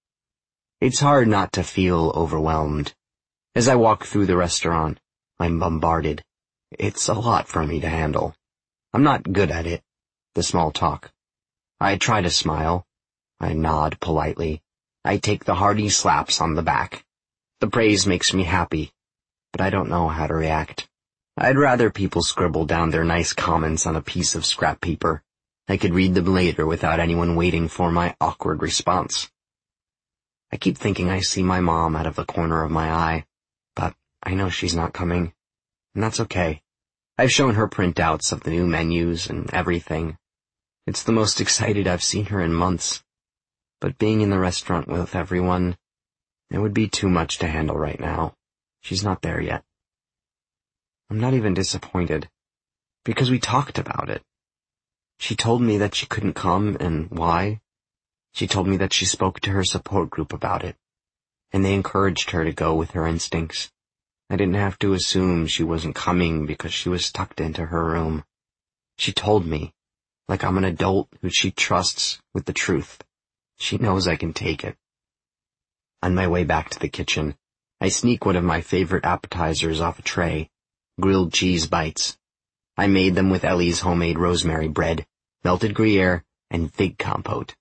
It's hard not to feel overwhelmed. As I walk through the restaurant, I'm bombarded. It's a lot for me to handle. I'm not good at it, the small talk. I try to smile. I nod politely. I take the hearty slaps on the back. The praise makes me happy, but I don't know how to react. I'd rather people scribble down their nice comments on a piece of scrap paper. I could read them later without anyone waiting for my awkward response. I keep thinking I see my mom out of the corner of my eye, but I know she's not coming, and that's okay. I've shown her printouts of the new menus and everything. It's the most excited I've seen her in months. But being in the restaurant with everyone, it would be too much to handle right now. She's not there yet. I'm not even disappointed, because we talked about it. She told me that she couldn't come and why. She told me that she spoke to her support group about it, and they encouraged her to go with her instincts. I didn't have to assume she wasn't coming because she was tucked into her room. She told me, like I'm an adult who she trusts with the truth. She knows I can take it. On my way back to the kitchen, I sneak one of my favorite appetizers off a tray, grilled cheese bites. I made them with Ellie's homemade rosemary bread, melted Gruyere, and fig compote.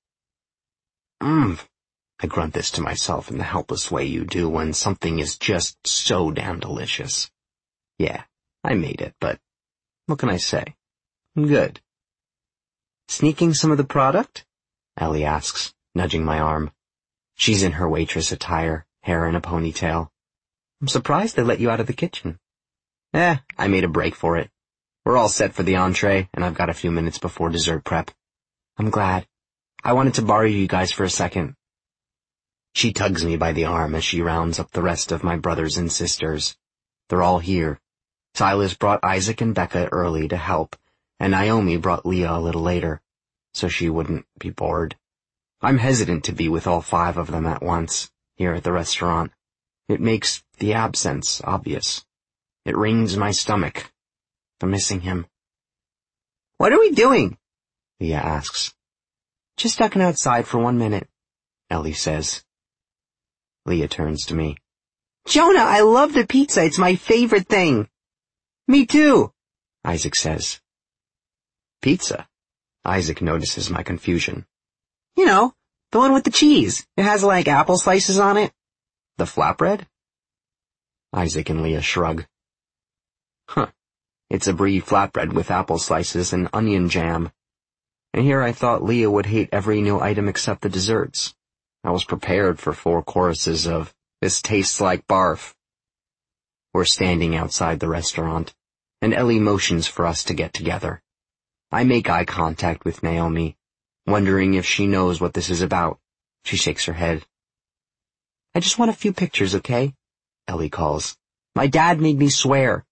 I grunt this to myself in the helpless way you do when something is just so damn delicious. Yeah, I made it, but what can I say? I'm good. Sneaking some of the product? Ellie asks, nudging my arm. She's in her waitress attire, hair in a ponytail. I'm surprised they let you out of the kitchen. I made a break for it. We're all set for the entree, and I've got a few minutes before dessert prep. I'm glad. I wanted to borrow you guys for a second. She tugs me by the arm as she rounds up the rest of my brothers and sisters. They're all here. Silas brought Isaac and Becca early to help, and Naomi brought Leah a little later, so she wouldn't be bored. I'm hesitant to be with all 5 of them at once, here at the restaurant. It makes the absence obvious. It wrings my stomach. I'm missing him.
What are we doing?
Leah asks.
Just ducking outside for 1 minute,
Ellie says. Leah turns to me.
Jonah, I love the pizza. It's my favorite thing. Me too,
Isaac says. Pizza? Isaac notices my confusion.
You know, the one with the cheese. It has like apple slices on it.
The flatbread? Isaac and Leah shrug. Huh. It's a brie flatbread with apple slices and onion jam. And here I thought Leah would hate every new item except the desserts. I was prepared for 4 choruses of, "This tastes like barf." We're standing outside the restaurant, and Ellie motions for us to get together. I make eye contact with Naomi, wondering if she knows what this is about. She shakes her head.
I just want a few pictures, okay?
Ellie calls.
My dad made me swear.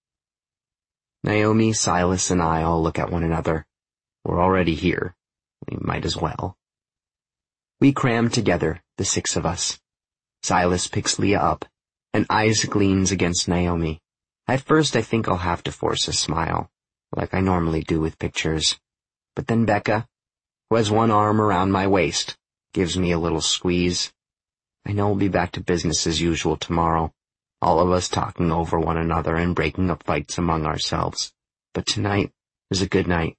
Naomi, Silas, and I all look at one another. We're already here. We might as well. We cram together, the 6 of us. Silas picks Leah up, and Isaac leans against Naomi. At first I think I'll have to force a smile, like I normally do with pictures. But then Becca, who has one arm around my waist, gives me a little squeeze. I know we'll be back to business as usual tomorrow, all of us talking over one another and breaking up fights among ourselves. But tonight is a good night.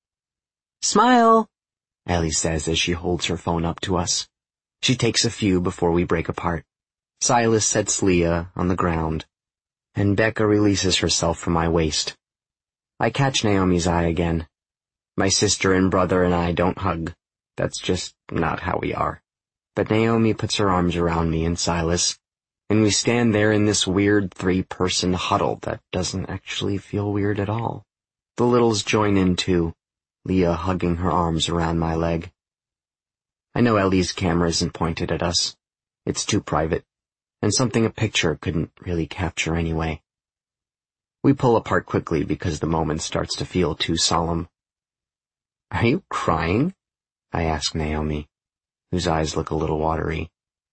Smile,
Ellie says as she holds her phone up to us. She takes a few before we break apart. Silas sets Leah on the ground, and Becca releases herself from my waist. I catch Naomi's eye again. My sister and brother and I don't hug. That's just not how we are. But Naomi puts her arms around me and Silas, and we stand there in this weird 3-person huddle that doesn't actually feel weird at all. The littles join in too, Leah hugging her arms around my leg. I know Ellie's camera isn't pointed at us. It's too private, and something a picture couldn't really capture anyway. We pull apart quickly because the moment starts to feel too solemn. Are you crying? I ask Naomi, whose eyes look a little watery.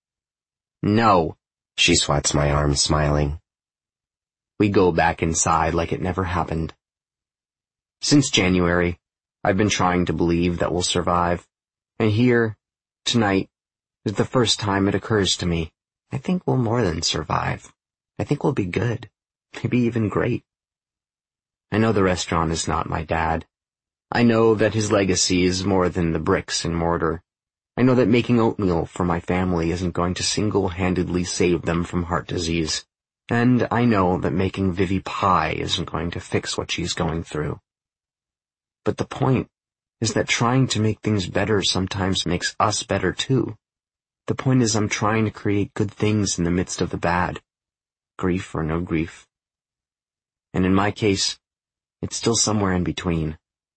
No, she swats my arm, smiling. We go back inside like it never happened. Since January, I've been trying to believe that we'll survive, and here, tonight, is the first time it occurs to me. I think we'll more than survive. I think we'll be good, maybe even great. I know the restaurant is not my dad. I know that his legacy is more than the bricks and mortar. I know that making oatmeal for my family isn't going to single-handedly save them from heart disease. And I know that making Vivi pie isn't going to fix what she's going through. But the point is that trying to make things better sometimes makes us better too. The point is I'm trying to create good things in the midst of the bad, grief or no grief. And in my case, it's still somewhere in between.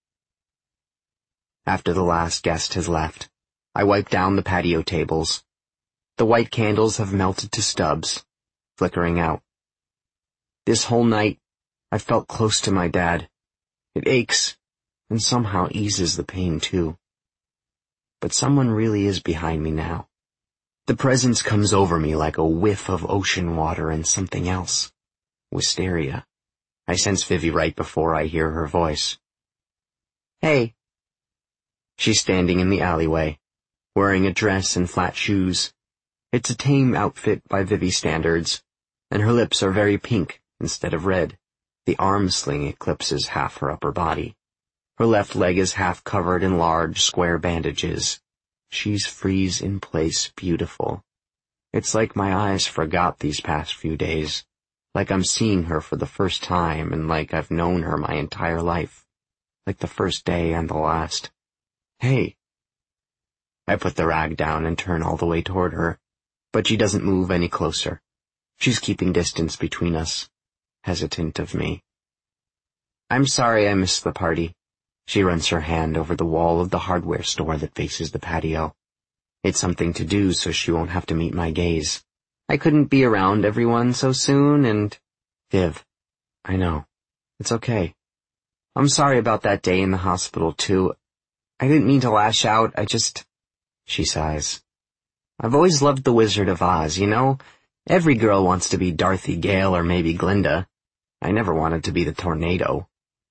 After the last guest has left, I wipe down the patio tables. The white candles have melted to stubs, flickering out. This whole night, I felt close to my dad. It aches, and somehow eases the pain too. But someone really is behind me now. The presence comes over me like a whiff of ocean water and something else. Wisteria. I sense Vivi right before I hear her voice. Hey. She's standing in the alleyway, wearing a dress and flat shoes. It's a tame outfit by Vivi standards, and her lips are very pink instead of red. The arm sling eclipses half her upper body. Her left leg is half covered in large, square bandages. She's freeze-in-place beautiful. It's like my eyes forgot these past few days, like I'm seeing her for the first time and like I've known her my entire life, like the first day and the last. Hey. I put the rag down and turn all the way toward her, but she doesn't move any closer. She's keeping distance between us, hesitant of me. I'm sorry I missed the party. She runs her hand over the wall of the hardware store that faces the patio. It's something to do so she won't have to meet my gaze. I couldn't be around everyone so soon and... Viv, I know. It's okay. I'm sorry about that day in the hospital too. I didn't mean to lash out, She sighs. I've always loved The Wizard of Oz, you know? Every girl wants to be Dorothy Gale or maybe Glinda. I never wanted to be the tornado.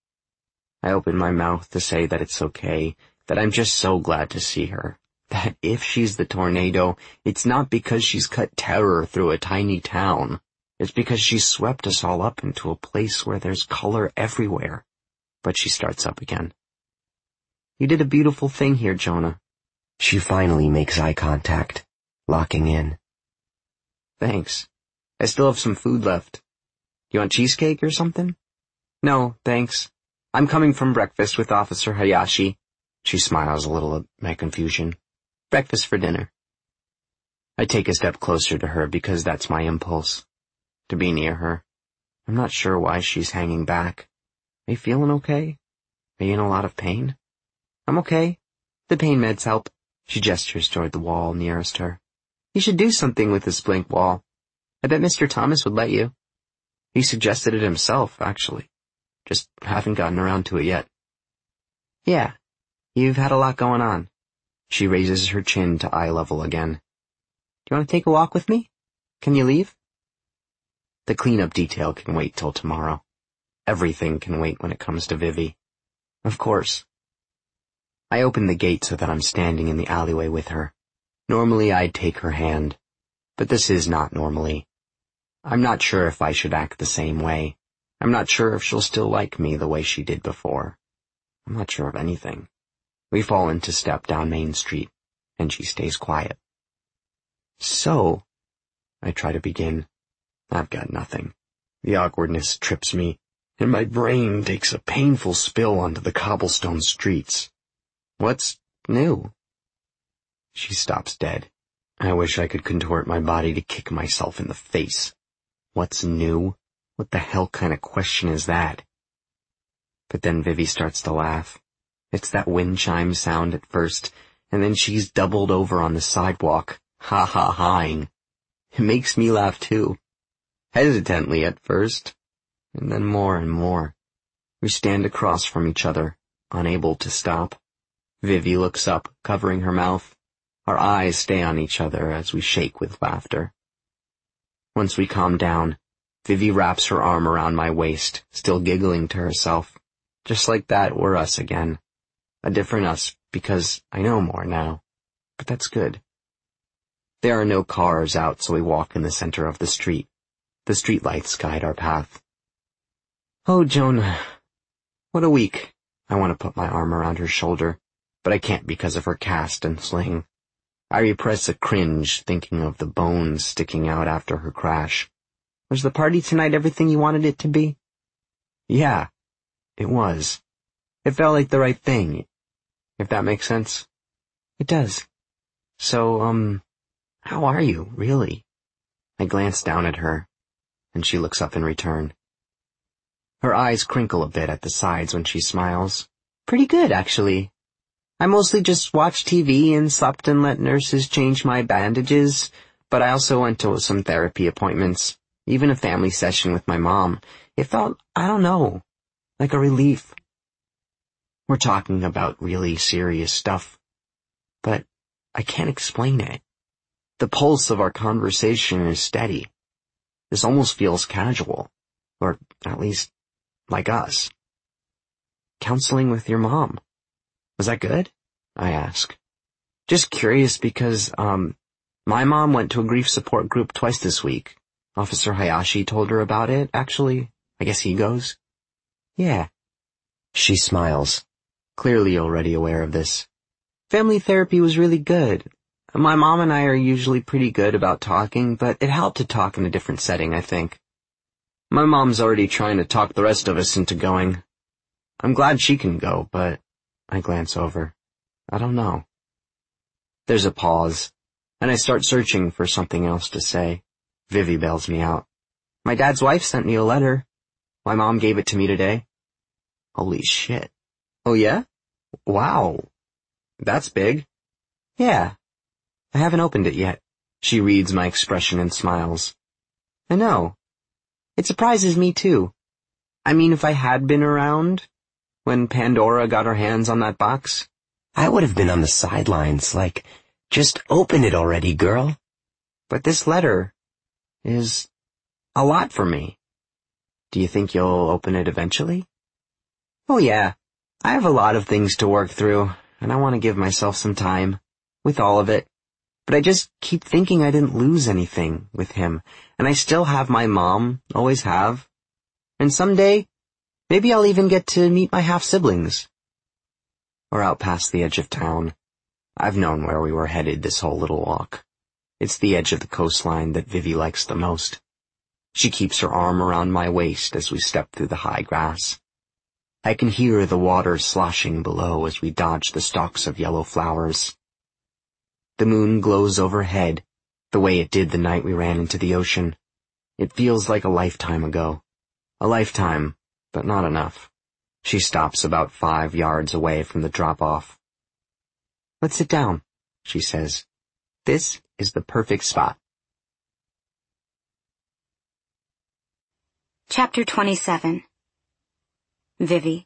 I open my mouth to say that it's okay, that I'm just so glad to see her, that if she's the tornado, it's not because she's cut terror through a tiny town. It's because she's swept us all up into a place where there's color everywhere. But she starts up again. You did a beautiful thing here, Jonah.
She finally makes eye contact, locking in.
Thanks. I still have some food left. You want cheesecake or something? No, thanks. I'm coming from breakfast with Officer Hayashi. She smiles a little at my confusion. Breakfast for dinner. I take a step closer to her because that's my impulse. To be near her. I'm not sure why she's hanging back. Are you feeling okay? Are you in a lot of pain? I'm okay. The pain meds help. She gestures toward the wall nearest her. You should do something with this blank wall. I bet Mr. Thomas would let you. He suggested it himself, actually. Just haven't gotten around to it yet. Yeah, you've had a lot going on. She raises her chin to eye level again. Do you want to take a walk with me? Can you leave? The cleanup detail can wait till tomorrow. Everything can wait when it comes to Vivi. Of course. I open the gate so that I'm standing in the alleyway with her. Normally I'd take her hand, but this is not normally. I'm not sure if I should act the same way. I'm not sure if she'll still like me the way she did before. I'm not sure of anything. We fall into step down Main Street, and she stays quiet. So, I try to begin. I've got nothing. The awkwardness trips me, and my brain takes a painful spill onto the cobblestone streets. What's new? She stops dead. I wish I could contort my body to kick myself in the face. What's new? What the hell kind of question is that? But then Vivi starts to laugh. It's that wind chime sound at first, and then she's doubled over on the sidewalk, ha-ha-haing. It makes me laugh too. Hesitantly at first, and then more and more. We stand across from each other, unable to stop. Vivi looks up, covering her mouth. Our eyes stay on each other as we shake with laughter. Once we calm down, Vivi wraps her arm around my waist, still giggling to herself. Just like that, we're us again. A different us, because I know more now. But that's good. There are no cars out, so we walk in the center of the street. The streetlights guide our path. Oh, Jonah. What a week. I want to put my arm around her shoulder, but I can't because of her cast and sling. I repress a cringe thinking of the bones sticking out after her crash. Was the party tonight everything you wanted it to be? Yeah, it was. It felt like the right thing, if that makes sense. It does. So, how are you, really? I glance down at her, and she looks up in return. Her eyes crinkle a bit at the sides when she smiles. Pretty good, actually. I mostly just watched TV and slept and let nurses change my bandages, but I also went to some therapy appointments, even a family session with my mom. It felt, I don't know, like a relief. We're talking about really serious stuff, but I can't explain it. The pulse of our conversation is steady. This almost feels casual, or at least like us. Counseling with your mom. Was that good? I ask. Just curious because, my mom went to a grief support group twice this week. Officer Hayashi told her about it, actually. I guess he goes. Yeah.
She smiles.
Clearly already aware of this. Family therapy was really good. My mom and I are usually pretty good about talking, but it helped to talk in a different setting, I think. My mom's already trying to talk the rest of us into going. I'm glad she can go, but I glance over. I don't know. There's a pause, and I start searching for something else to say. Vivi bails me out. My dad's wife sent me a letter. My mom gave it to me today. Holy shit. Oh yeah? Wow. That's big. Yeah. I haven't opened it yet. She reads my expression and smiles. I know. It surprises me too. I mean, if I had been around when Pandora got her hands on that box,
I would have been on the sidelines, like, just open it already, girl.
But this letter, is a lot for me. Do you think you'll open it eventually?
Oh yeah, I have a lot of things to work through, and I want to give myself some time with all of it. But I just keep thinking I didn't lose anything with him, and I still have my mom, always have. And someday, maybe I'll even get to meet my half-siblings.
We're out past the edge of town. I've known where we were headed this whole little walk. It's the edge of the coastline that Vivi likes the most. She keeps her arm around my waist as we step through the high grass. I can hear the water sloshing below as we dodge the stalks of yellow flowers. The moon glows overhead, the way it did the night we ran into the ocean. It feels like a lifetime ago. A lifetime, but not enough. She stops about 5 yards away from the drop-off. "Let's sit down," she says. "This is the perfect spot."
Chapter 27. Vivi.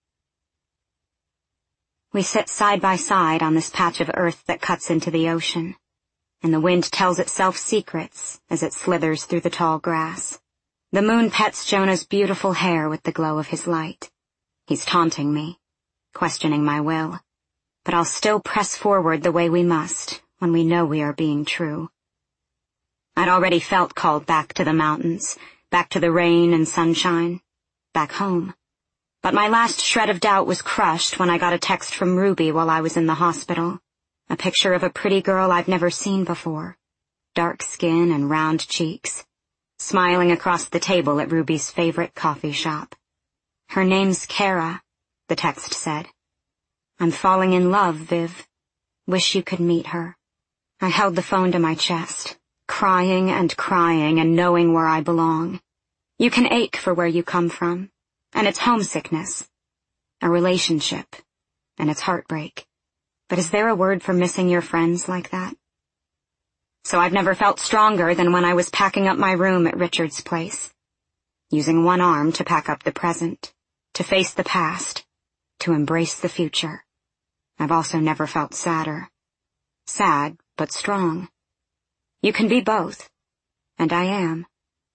We sit side by side on this patch of earth that cuts into the ocean, and the wind tells itself secrets as it slithers through the tall grass. The moon pets Jonah's beautiful hair with the glow of his light. He's taunting me, questioning my will, but I'll still press forward the way we must when we know we are being true. I'd already felt called back to the mountains, back to the rain and sunshine, back home. But my last shred of doubt was crushed when I got a text from Ruby while I was in the hospital. A picture of a pretty girl I've never seen before. Dark skin and round cheeks. Smiling across the table at Ruby's favorite coffee shop. "Her name's Kara," the text said. "I'm falling in love, Viv. Wish you could meet her." I held the phone to my chest, crying and knowing where I belong. You can ache for where you come from. And it's homesickness, a relationship, and it's heartbreak. But is there a word for missing your friends like that? So I've never felt stronger than when I was packing up my room at Richard's place. Using one arm to pack up the present, to face the past, to embrace the future. I've also never felt sadder. Sad, but strong. You can be both, and I am.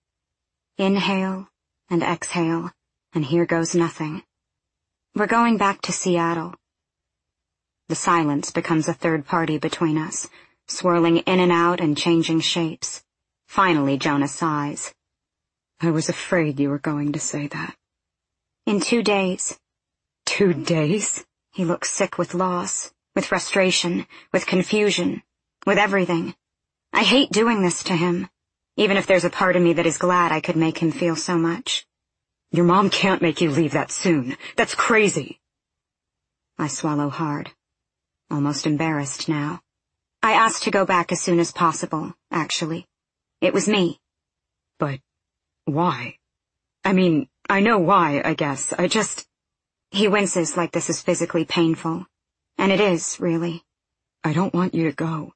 Inhale and exhale. And here goes nothing. We're going back to Seattle. The silence becomes a third party between us, swirling in and out and changing shapes. Finally, Jonah sighs. "I was afraid you were going to say that." "In 2 days.
2 days?
He looks sick with loss, with frustration, with confusion, with everything. I hate doing this to him, even if there's a part of me that is glad I could make him feel so much.
"Your mom can't make you leave that soon. That's crazy."
I swallow hard, almost embarrassed now. I asked to go back as soon as possible, actually. It was me.
"But why? I mean, I know why, I guess.
He winces like this is physically painful. And it is, really.
"I don't want you to go."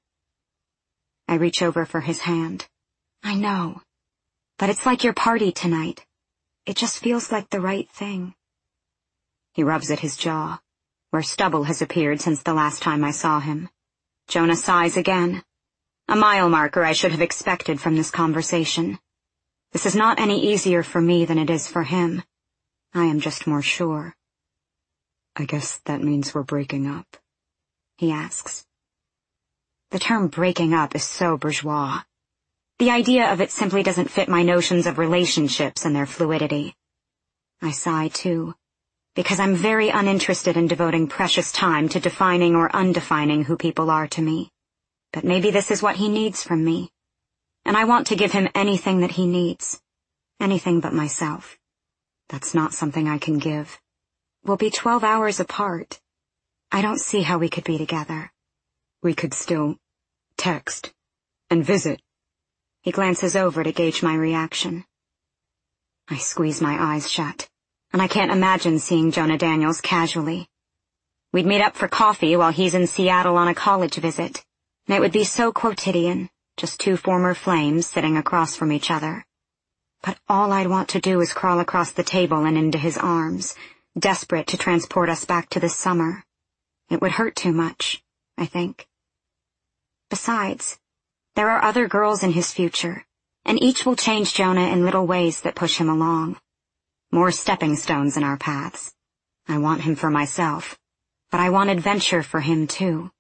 I reach over for his hand. "I know. But it's like your party tonight. It just feels like the right thing." He rubs at his jaw, where stubble has appeared since the last time I saw him. Jonah sighs again. A mile marker I should have expected from this conversation. This is not any easier for me than it is for him. I am just more sure.
"I guess that means we're breaking up,"
he asks. The term breaking up is so bourgeois. The idea of it simply doesn't fit my notions of relationships and their fluidity. I sigh, too, because I'm very uninterested in devoting precious time to defining or undefining who people are to me. But maybe this is what he needs from me. And I want to give him anything that he needs. Anything but myself. That's not something I can give. We'll be 12 hours apart. I don't see how we could be together.
"We could still text and visit."
He glances over to gauge my reaction. I squeeze my eyes shut, and I can't imagine seeing Jonah Daniels casually. We'd meet up for coffee while he's in Seattle on a college visit, and it would be so quotidian, just 2 former flames sitting across from each other. But all I'd want to do is crawl across the table and into his arms, desperate to transport us back to this summer. It would hurt too much, I think. Besides, there are other girls in his future, and each will change Jonah in little ways that push him along. More stepping stones in our paths. I want him for myself, but I want adventure for him too.